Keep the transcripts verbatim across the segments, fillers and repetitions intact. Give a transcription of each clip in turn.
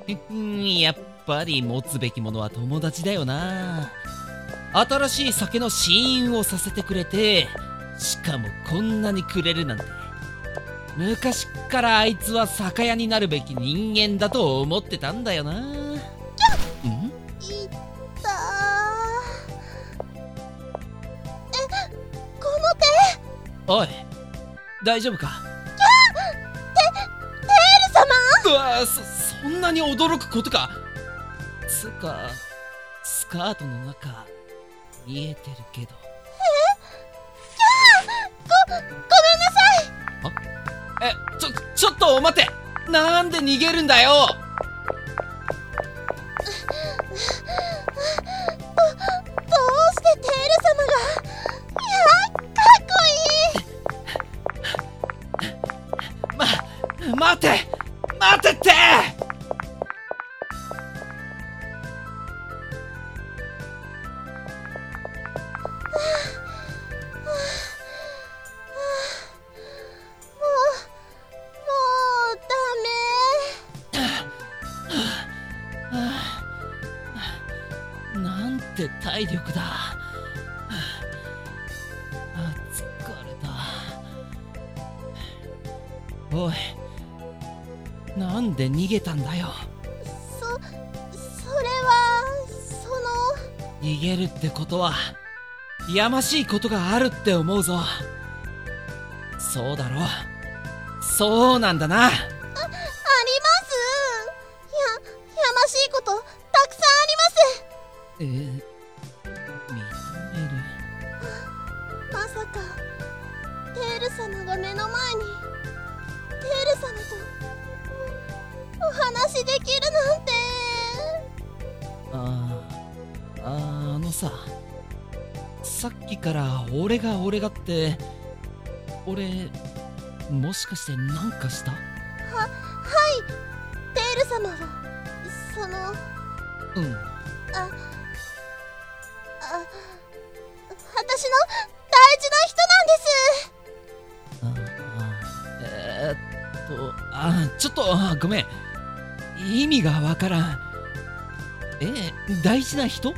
うんやっぱり持つべきものは友達だよな。新しい酒の試飲をさせてくれて、しかもこんなにくれるなんて。昔っからあいつは酒屋になるべき人間だと思ってたんだよな。ん？ いったー。え、この手。 おい、大丈夫か？ テール様。 うわ、そ、そんなに驚くことか。つか、スカートの中見えてるけど。 ご、ごめんなさい。 え、ちょ、ちょっと待って。なんで逃げるんだよ。 ど、どうしてテール様が。いや、かっこいい。 ま、待て待てって。なんて体力だ。あ、疲れた。おい、なんで逃げたんだよ。 そ、それは、その。 逃げるってことはやましいことがあるって思うぞ。そうだろう。そうなんだな。 あ、あります。や、やましいことたくさんあります。 えー、認める。 まさかテール様が目の前に。テール様とお話できるなんて。 ああ、あのさ、さっきから俺が俺がって。俺もしかしてなんかした？は、 はい。テール様はその。 うん。 あ、あ、私の大事な人なんです。 ああ、えー、っと、あ、ちょっとごめん。意味がわからん。え、大事な人？ はい。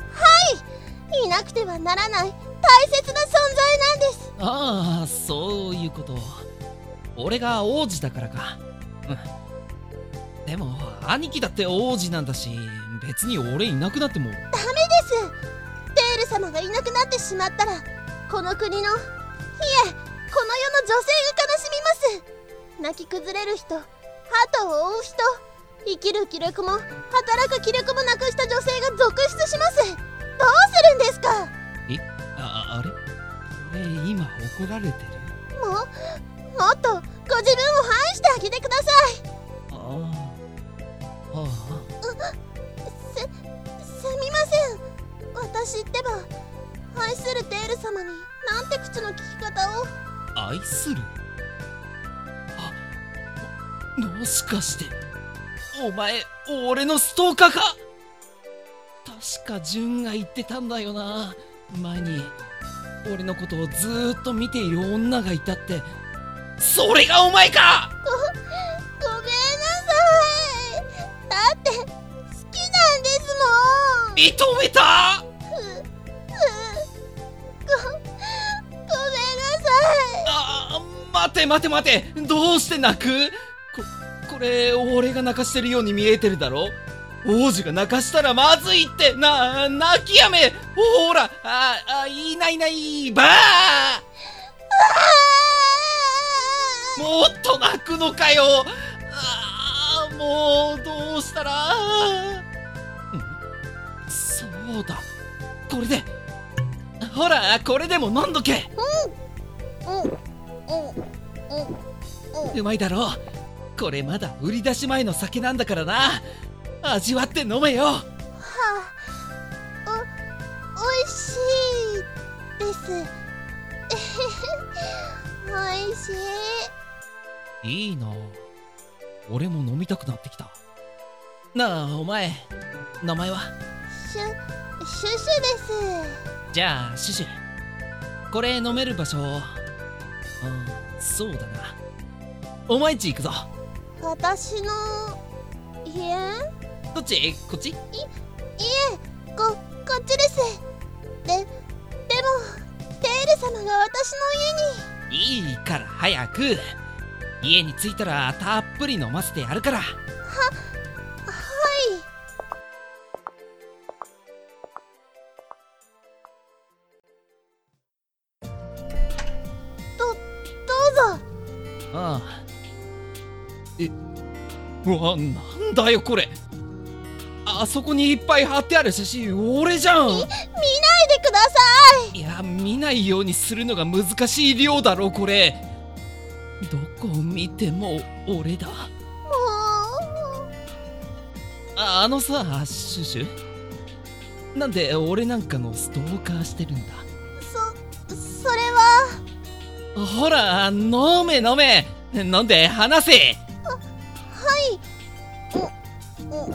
いなくてはならない大切な存在なんです。 ああ、そういうこと。俺が王子だからか。うん。でも兄貴だって王子なんだし、別に俺いなくなっても。ダメです。テール様がいなくなってしまったら、この国の、いえ、この世の女性が悲しみます。泣き崩れる人、後を追う人、生きる気力も働く気力もなくした女性が続出します。どうするんですか？ え、あ、あれ？俺今怒られてる？ も、もっとご自分を愛してあげてください。 ああ、ああ。 す、すみません。私ってば愛するテール様になんて口の利き方を。 愛する？あ、も、もしかしてお前俺のストーカーか？確か純が言ってたんだよな、前に。俺のことをずーっと見ている女がいたって。それがお前か？ ご、ごめんなさい。だって好きなんですもん。 認めた？ ふ、ふ、ご、ごめんなさい。 あ、待て待て待て、どうして泣く？こ、これ俺が泣かしてるように見えてるだろ。王子が泣かしたらまずいって。な、泣きやめ。ほら、あ、あ、いないいないばー。もっと泣くのかよ。ああ、もうどうしたら。ん？そうだ、これで。ほら、これでも飲んどけ。 うん、うん、うん、うん、うん。 うまいだろ。これまだ売り出し前の酒なんだからな。味わって飲めよ。はあ、お、おいしいです。おいしい。いいな。俺も飲みたくなってきた。なあ、お前、名前は？ シュ、シュシュです。 じゃあ、シュシュ。これ飲める場所。うん、そうだな。お前んち行くぞ。 私の家？ どっち？こっち？ い、いえ、こ、こっちです。で、でもテール様が私の家に。いいから早く。家に着いたらたっぷり飲ませてやるから。は、 はい。ど、どうぞ。 ああ。え、うわ、なんだよこれ。あそこにいっぱい貼ってある写真俺じゃん。み、見ないでください。 いや、見ないようにするのが難しい量だろこれ。どこを見ても俺だ。もう。あ、あのさ、シュシュ、なんで俺なんかのストーカーしてるんだ。 そ、それは。 ほら、飲め飲め。飲んで話せ。 は、はい。う、う、う、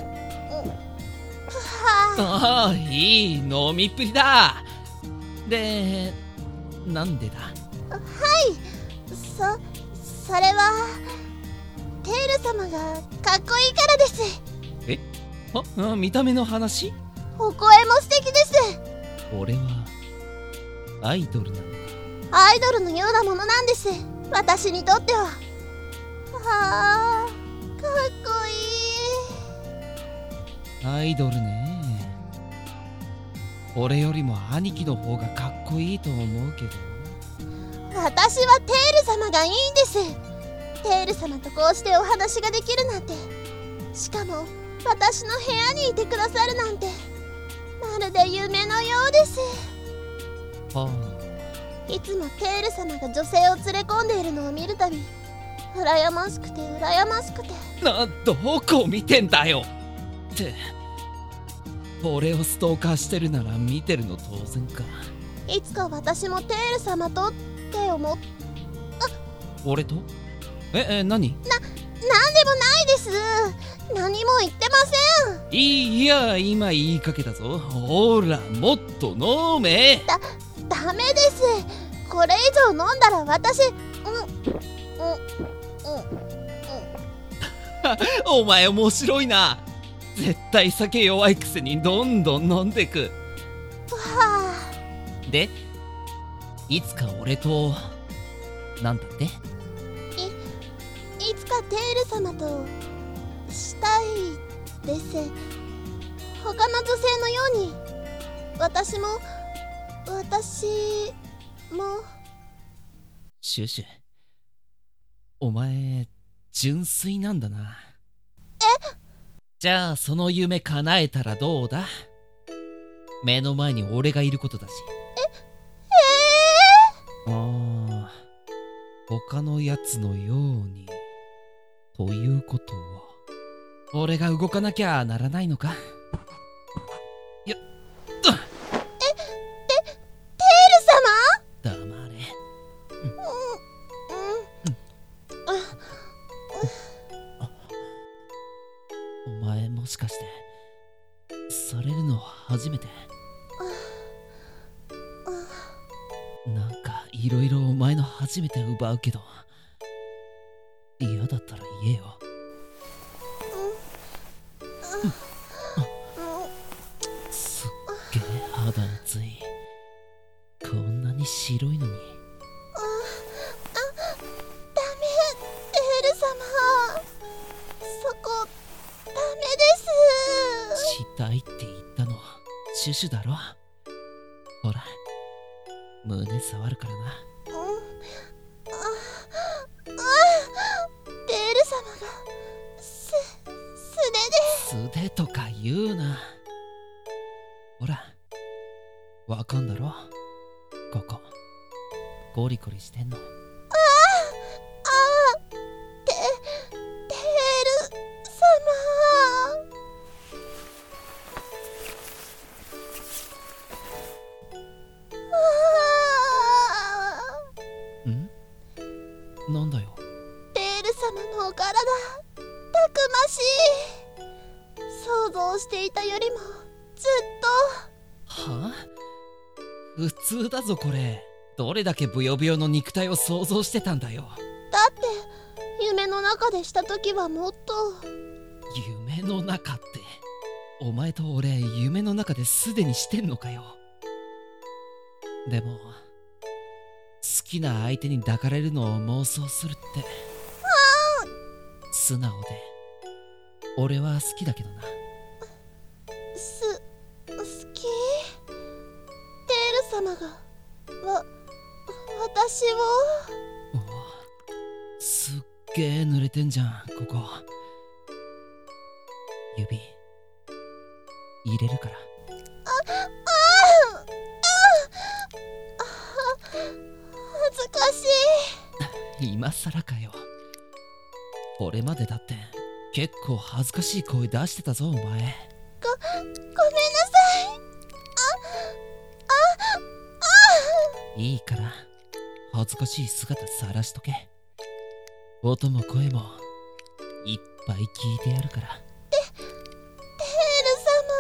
はああ、いい飲みっぷりだ。で、なんでだ。 はい、そ、それはテール様がかっこいいからです。 え、あ、見た目の話？ お声も素敵です。 俺はアイドルなのか。 アイドルのようなものなんです、私にとっては。はあ、かっこいい。 アイドルね。俺よりも兄貴の方がかっこいいと思うけど。 私はテール様がいいんです。テール様とこうしてお話ができるなんて、しかも私の部屋にいてくださるなんて、まるで夢のようです。 はあ、いつもテール様が女性を連れ込んでいるのを見るたび、羨ましくて羨ましくて。 な、どこを見てんだよって。俺をストーカーしてるなら見てるの当然か。 いつか私もテール様とって思っ。 俺と？え、え、何？な、 なんでもないです。何も言ってません。 いいや、今言いかけたぞ。ほら、もっと飲め。 だ、ダメです。これ以上飲んだら私、うん、うん、うん、うん。 お前面白いな。絶対酒弱いくせにどんどん飲んでく。 はあ。で、いつか俺となんだって？い、 いつかテール様としたいです。他の女性のように私も私も。 シュシュ、お前純粋なんだな。 え？ じゃあその夢叶えたらどうだ？目の前に俺がいることだし。 え、えー、 ああ、他のやつのようにということは俺が動かなきゃならないのか。よっ、 え、て、テール様？ 黙れ。 うん、うん、 お前もしかしてされるの初めて？なんかいろいろお前の初めて奪うけど、嫌だったら言えよ。すっげえ肌熱い。こんなに白いのに。 ダメ、テール様、そこダメです。 したいって言ったのシュシュだろ。ほら胸触るからな。 うん、ああ、テール様がす素手で。素手とか言うな。ほらわかんだろ、ここゴリゴリしてんの。ああ、 ああ、テ、テール様。 ん？なんだよ。 テール様のお体、たくましい。想像していたよりもずっと。 はあ？普通だぞこれ。どれだけブヨブヨの肉体を想像してたんだよ。 だって夢の中でした時はもっと。 夢の中ってお前と俺夢の中ですでにしてんのかよ。でも好きな相手に抱かれるのを妄想するって素直で俺は好きだけどな。 す好き？テール様がわ私を。 おすっげえ濡れてんじゃんここ。指入れるから。 恥ずかしい。 今さらかよ。俺までだって結構恥ずかしい声出してたぞお前。 ご、ごめんなさい。 いいから恥ずかしい姿さらしとけ。音も声もいっぱい聞いてやるから。 テ、テール様。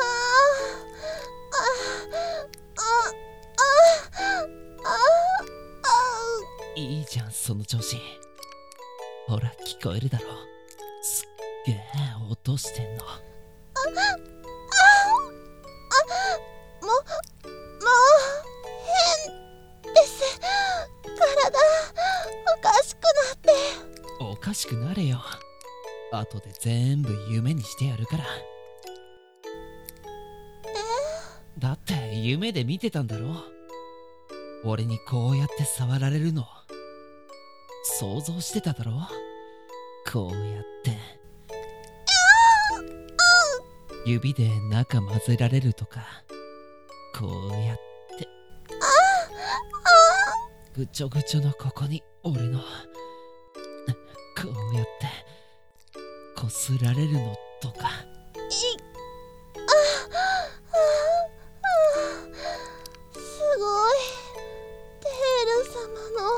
あ、あ、あ、あ、あ、 いいじゃんその調子。ほら聞こえるだろ。すっげえ音してんの。 あ、あ、も、もう変です。体おかしくなって。 おかしくなれよ。後で全部夢にしてやるから。だって夢で見てたんだろ。俺にこうやって触られるの想像してただろ。こうやって指で中混ぜられるとか、こうやってぐちょぐちょのここに俺のこうやってこすられるのとか。 いすごい。テール様の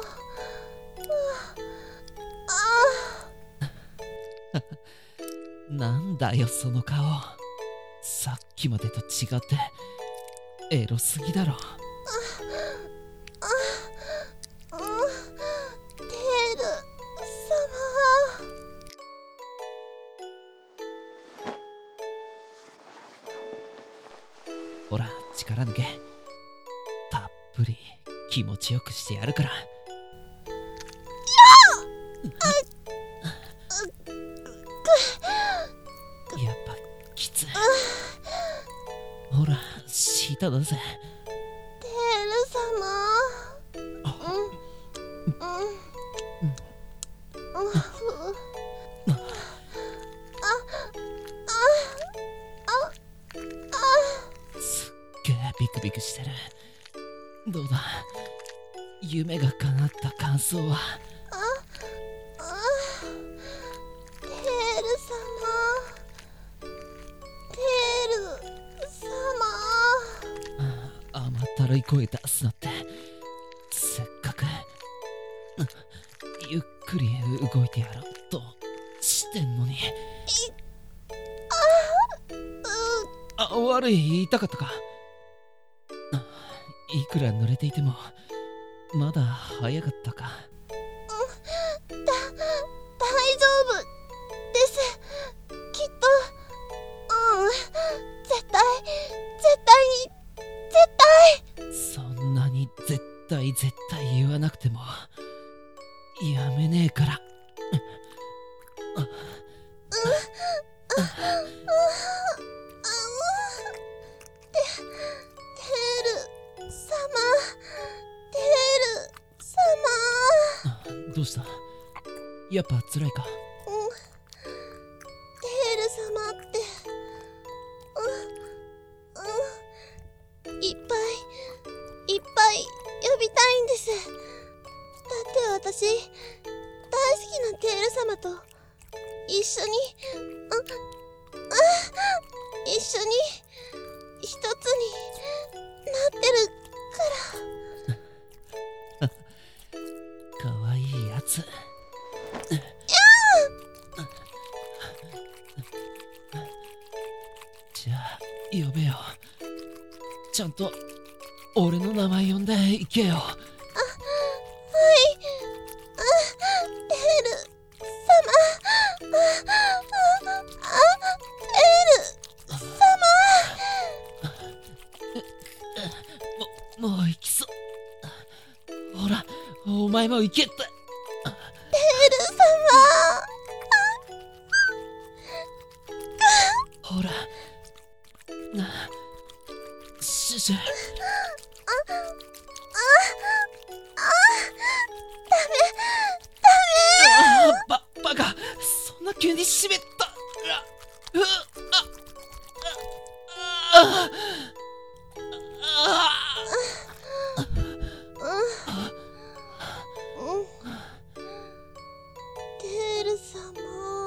あなんだよその顔。さっきまでと違ってエロすぎだろ。 あ、うん、テール様。 ほら力抜け。たっぷり気持ちよくしてやるから。やっぱきつい。ほらシートだぜ。 テール様。うんうんうん。 すっげえビクビクしてる。どうだ夢が叶った感想は。 テール様。テール様。 甘ったるい声出すなって。せっかくゆっくり動いてやろうとしてんのに。あ、悪い痛かったか。いくら濡れていてもまだ早かったか。 だ大丈夫ですきっと。うん絶対絶対に絶対。 そんなに絶対絶対言わなくてもやめねえから。どうした？やっぱ辛いか？ うん。テール様ってうんうんいっぱいいっぱい呼びたいんです。だって私大好きなテール様と一緒にああ一緒に一つになってるから。 かわいいやつ。じゃあ呼べよ。ちゃんと俺の名前呼んでいけよ。 あ、はい。あ、テール様。あ、あ、あ、テール様。 もいけた。 テール様。 ほらな、シュシュ。ああ、ババカ、そんな急に湿った。うわ、ああああ。 テール様、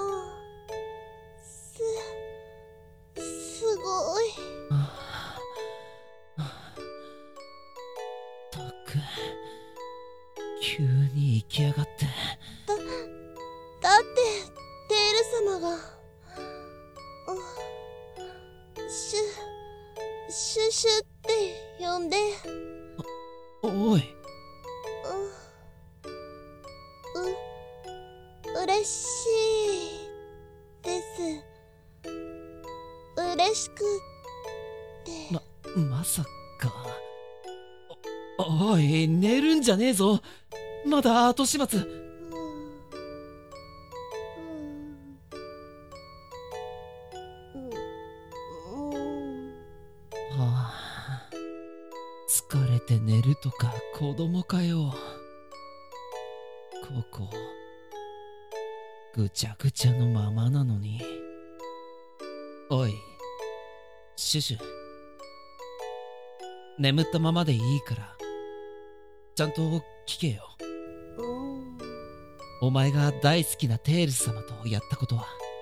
すすごい。 ったく、急に行きやがって。 だだってテール様が、シュシュシュって呼んで。 おい、 う嬉しいです。嬉しくって。 ままさか。おおい、寝るんじゃねえぞ、まだ後始末。はあ、疲れて寝るとか子供かよ。ここぐちゃぐちゃのままなのに。おいシュシュ、眠ったままでいいからちゃんと聞けよ。お前が大好きなテールス様とやったことは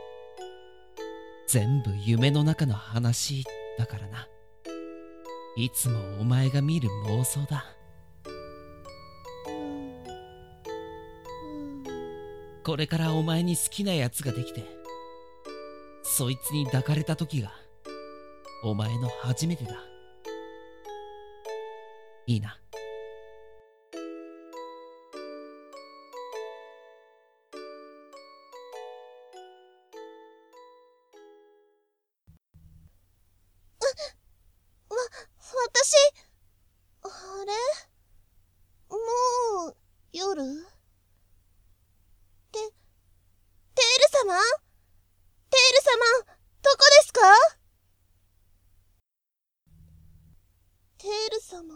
全部夢の中の話だからな。いつもお前が見る妄想だ。これからお前に好きなやつができて、そいつに抱かれた時がお前の初めてだ。いいな。 わ、私、あれ？もう、夜？て、テール様？テール様、どこですか？テール様。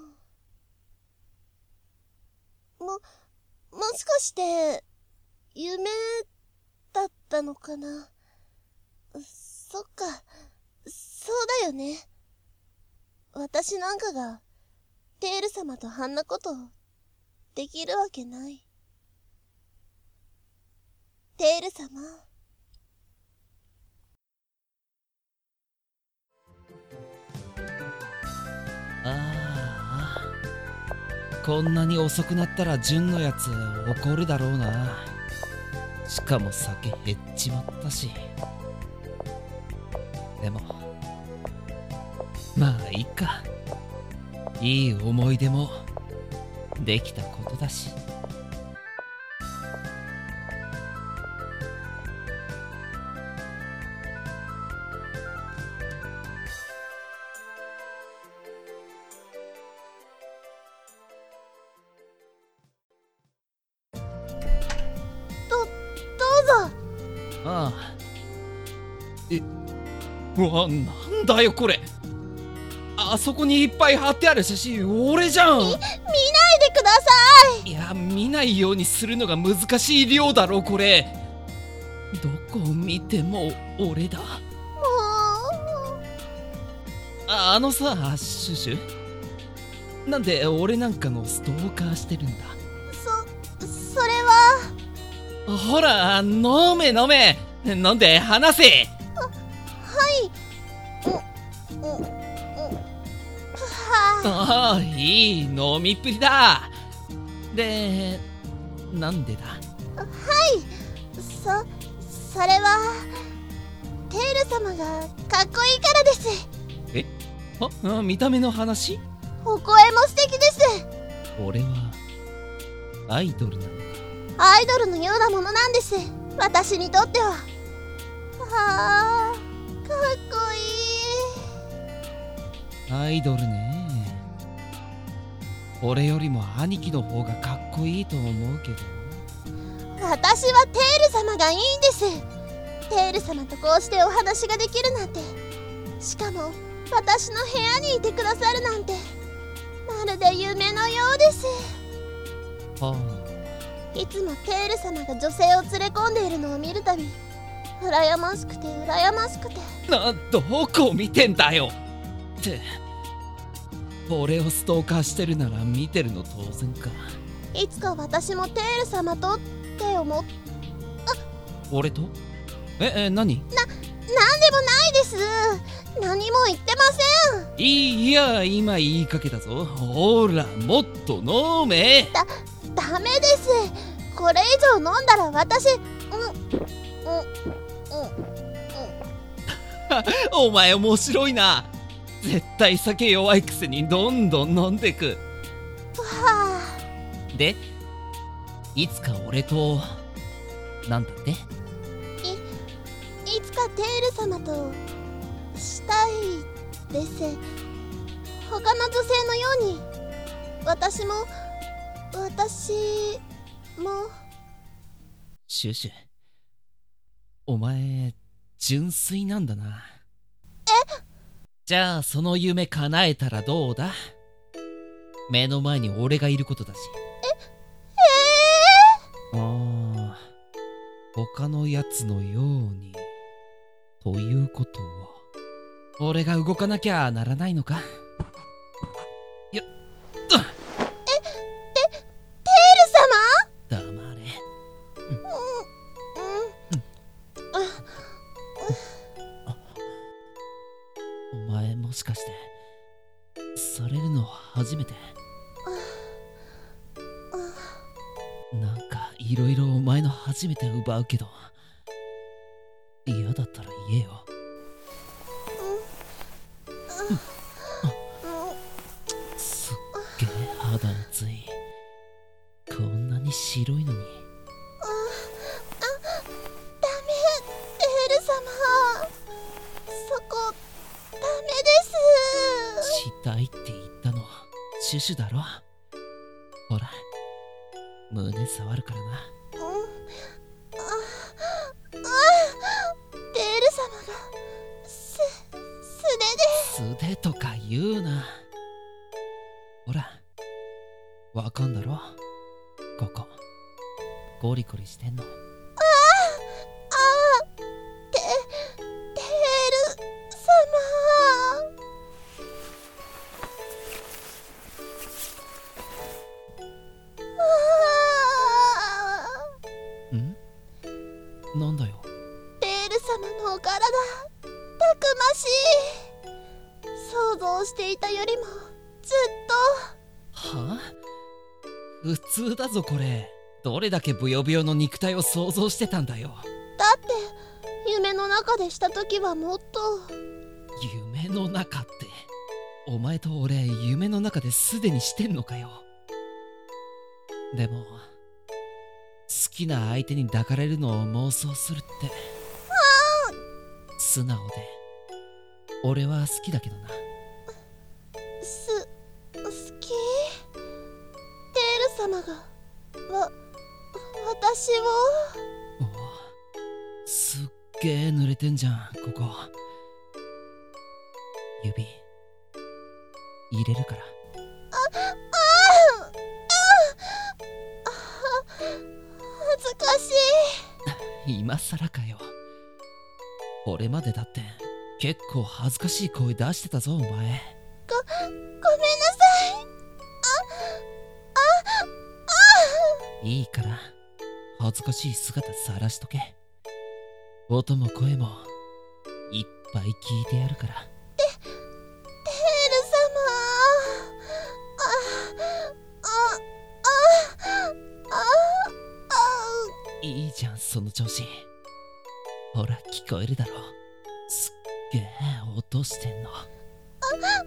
も、もしかして、夢だったのかな？そっか、そうだよね。私なんかが、テール様とあんなこと、できるわけない。テール様。 ああ、こんなに遅くなったら純のやつ怒るだろうな。しかも酒減っちまったし。でもまあいいか。いい思い出もできたことだし。 ど、どうぞ。 ああ。え、うわ、なんだよこれ。あそこにいっぱい貼ってある写真俺じゃん。み、見ないでください。いや、見ないようにするのが難しい量だろこれ。どこを見ても俺だ。もう。あ、あのさシュシュ、なんで俺なんかのストーカーしてるんだ。 そ、それは。 ほら飲め飲め、飲んで話せ。 は、はい。う、う、うああ、いい飲みっぷりだ。で、なんでだ。 はい、そ、それはテール様がかっこいいからです。 え、あ、見た目の話？ お声も素敵です。 俺はアイドルなのか。 アイドルのようなものなんです、私にとっては。はあ、かっこいい。 アイドルね。 俺よりも兄貴の方がかっこいいと思うけど。 私はテール様がいいんです。テール様とこうしてお話ができるなんて、しかも私の部屋にいてくださるなんて、まるで夢のようです。 はあ、いつもテール様が女性を連れ込んでいるのを見るたび、羨ましくて羨ましくて。 な、どこ見てんだよって。俺をストーカーしてるなら見てるの当然か。 いつか私もテール様とって思っ俺とえ、え、何な、 なんでもないです。何も言ってません。 いいや、今言いかけたぞ。ほら、もっと飲め。 だ、ダメです。これ以上飲んだら私、うん、うん、うん、うんお前面白いな。絶対酒弱いくせにどんどん飲んでく。 はあ。で、いつか俺となんだって？い、 いつかテール様としたいです。他の女性のように私も私も。 シュシュ、お前純粋なんだな。 え？ じゃあその夢叶えたらどうだ？目の前に俺がいることだし。 え、えー、 ああ、他のやつのようにということは俺が動かなきゃならないのか。よっ、 え、て、テール様？ 黙れ。 うん、うん、 お前もしかしてされるの初めて？なんかいろいろお前の初めて奪うけど、嫌だったら言えよ。すっげえ肌熱い。こんなに白いのに。 ダメ、テール様、そこダメです。 したいって言ったのシュシュだろ。ほら胸触るからな。 うん、ああ、テール様がす素手で素手とか言うな。ほらわかんだろ、ここゴリゴリしてんの。ああ、 ああ、テテール様。 ん？なんだよ。 テール様のお体、たくましい。想像していたよりもずっと。 はあ？普通だぞこれ。どれだけブヨブヨの肉体を想像してたんだよ。 だって夢の中でした時はもっと。 夢の中ってお前と俺夢の中ですでにしてんのかよ。でも好きな相手に抱かれるのを妄想するって素直で俺は好きだけどな。 す好き？テール様がわ私を。 おお、すっげえ濡れてんじゃんここ。指入れるから。 あああ恥ずかしい。今さらかよ。俺までだって結構恥ずかしい声出してたぞお前。ご、ごめんなさい。 あ、あ、あ。 いいから恥ずかしい姿さらしとけ。音も声もいっぱい聞いてやるから。 テ、テール様。あ、あ、あ、あ、あ。 いいじゃんその調子。ほら聞こえるだろ。すっげえ音してんの。 あ、あ、あ、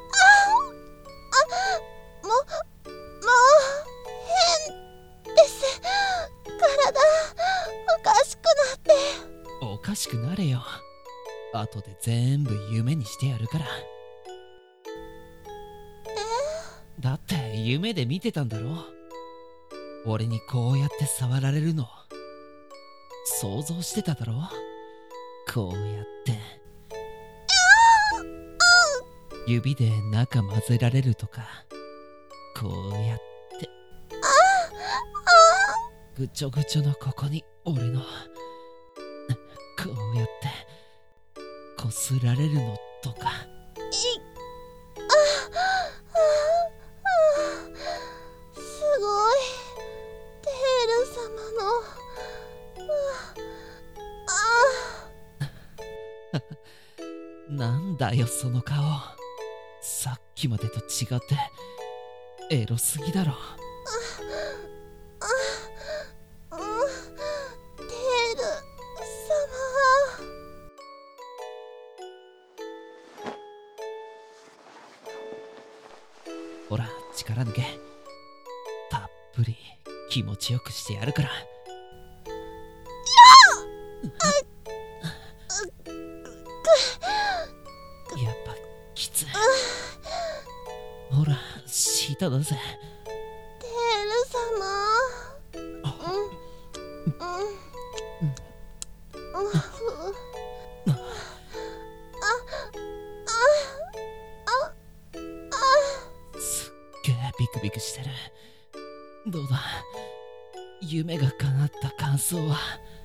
も、もう変です。体おかしくなって。 おかしくなれよ。後で全部夢にしてやるから。 だって夢で見てたんだろ。俺にこうやって触られるの想像してただろ。こうやって指で中混ぜられるとか、こうやってぐちょぐちょのここに俺のこうやってこすられるのとか。 いすごい、テール様のあなんだよその顔、さっきまでと違ってエロすぎだろ。 テール様。 ほら力抜け、たっぷり気持ちよくしてやるから。やっぱきつい。ほらシートだぜ。 テール様。うんうんうん。 すっげえビクビクしてる。どうだ、夢が叶った感想は。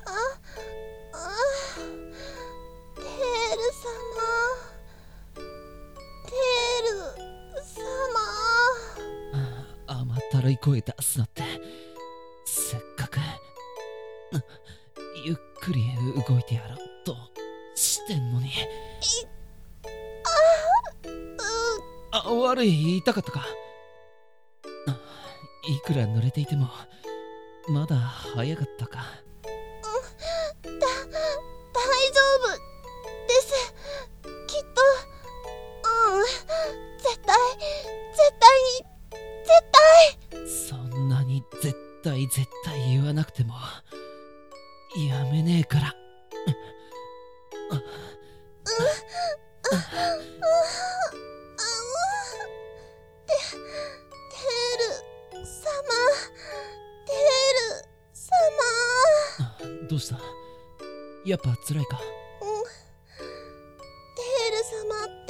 テール様、テール様。 甘ったるい声出すなって。せっかくゆっくり動いてやろうとしてんのに。あ、悪い、痛かったか。いくら濡れていてもまだ早かったか。 だ、大丈夫です。きっと、うん、絶対、絶対に、絶対。 そんなに絶対絶対言わなくてもやめねえから。どうした？やっぱ辛いか？ うん、テール様って、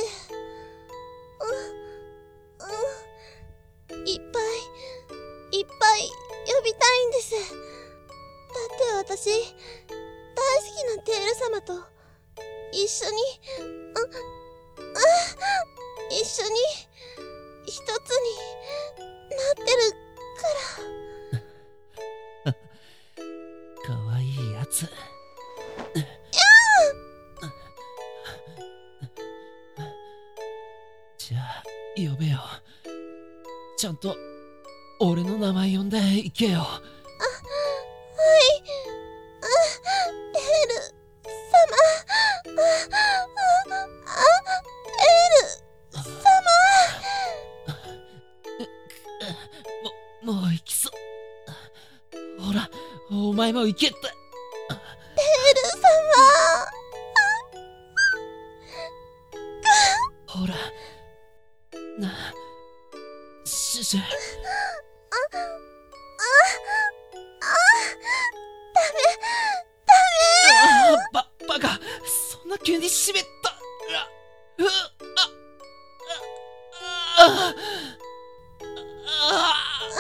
うん、うん、いっぱい、いっぱい呼びたいんです。だって私、大好きなテール様と一緒に、うん、うん、一緒に、一つになってるから。 かわいいやつ。じゃあ呼べよ。ちゃんと俺の名前呼んでいけよ。あ、はい。 テール様。テール様。も、もう行きそう。ほら、お前も行けって。テール様。 ほら、な、シュシュ。あ、 あ、あ、ダメ、ダメ。 あ、ば、バカ、そんな急に湿った。う、う、あ、あ、あ、あ、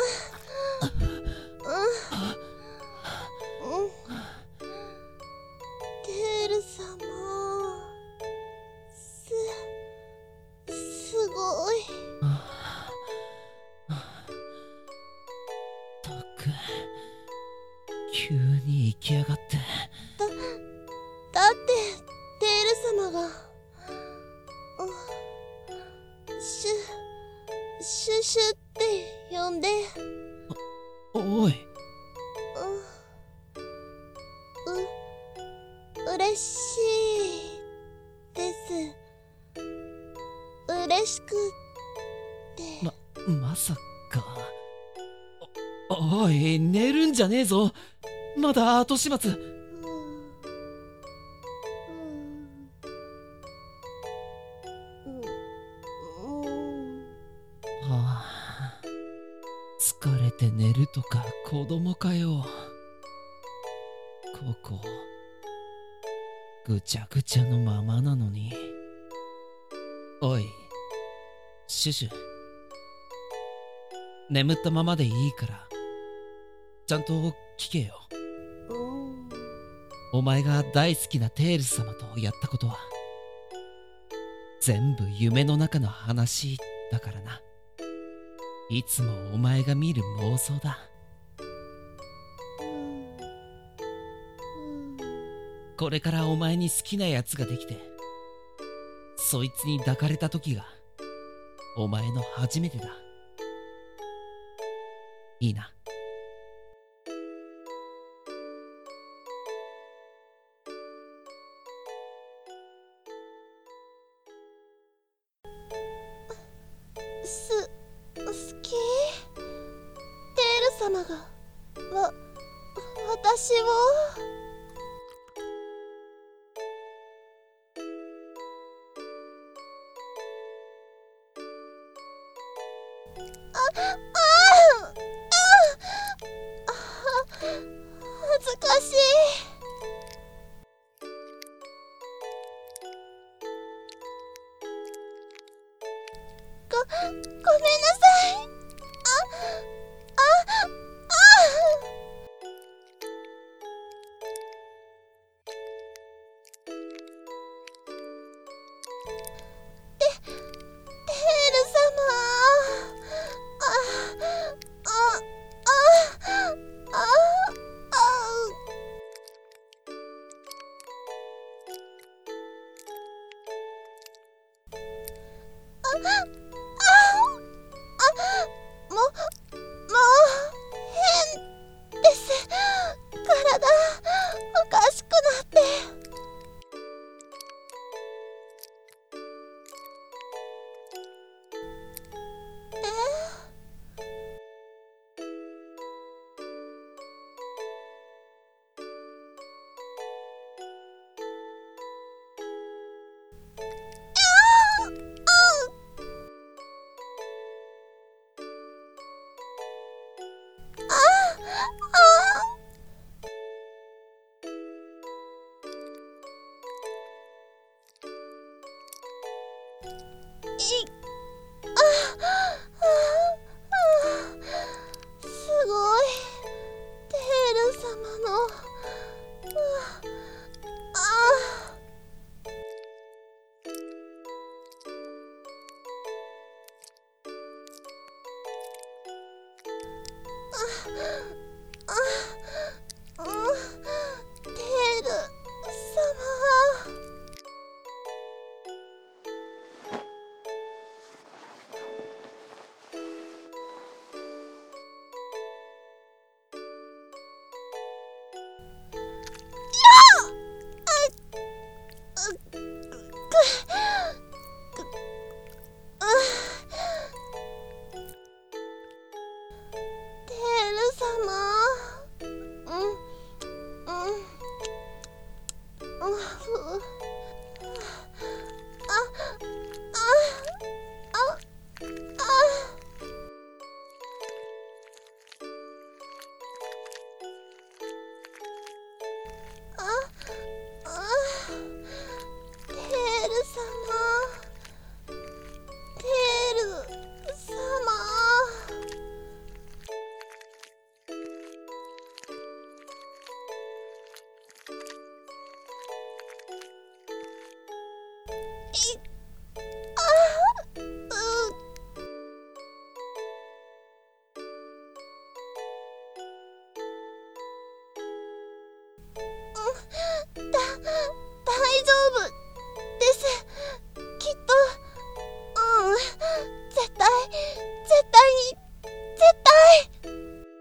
テール様、す、すごい。 ったく、急に行きやがって。 だ、だってテール様が、うん、シュ、シュシュって呼んで。 お、おい。 う、う、嬉しいです。嬉しくって。 ま、まさか。お、おい、寝るんじゃねえぞ。まだ後始末。はあ、 疲れて寝るとか子供かよ。ここぐちゃぐちゃのままなのに。おいシュシュ、眠ったままでいいからちゃんと聞けよ。お前が大好きなテールス様とやったことは全部夢の中の話だからな。いつもお前が見る妄想だ。これからお前に好きなやつができて、そいつに抱かれた時がお前の初めてだ。いいな。 す好き？テール様がわ私をああああ恥ずかしい。ごごめんなさい。あああテテール様。あああああああも、もう、変です。体、おかしくなって。いああすごい。テール様のああああテール様。テール様。うんうんうんふああああああテール様。テール様。いあうだ大丈夫です。きっとうん絶対絶対に絶対。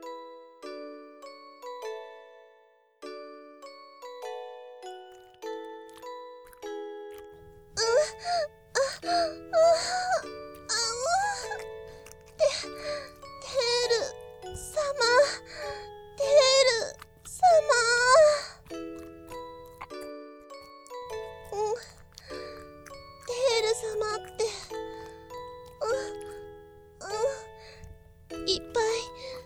テール様。テール様。うんテール様ってうんうんいっぱい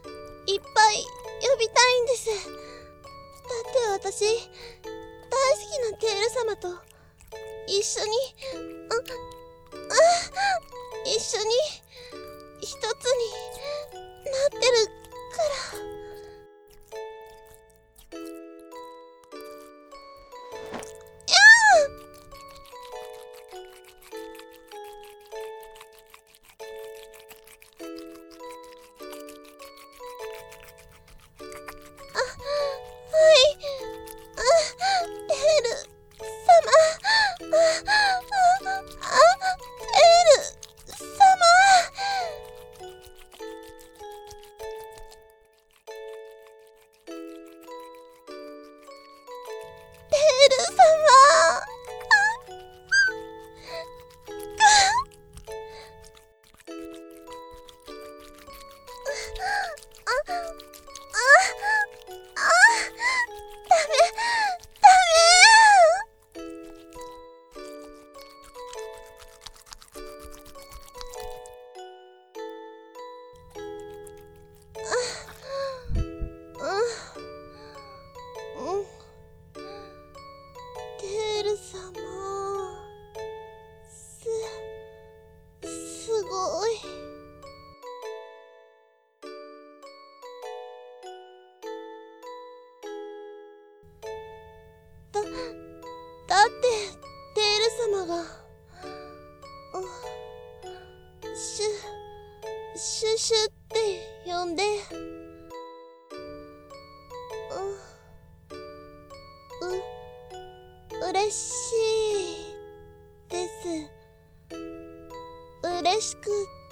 様と一緒に、う、う、一緒に一つになってるから。だってテール様が、うん、シュシュシュって呼んで、うん、う嬉しいです。嬉しく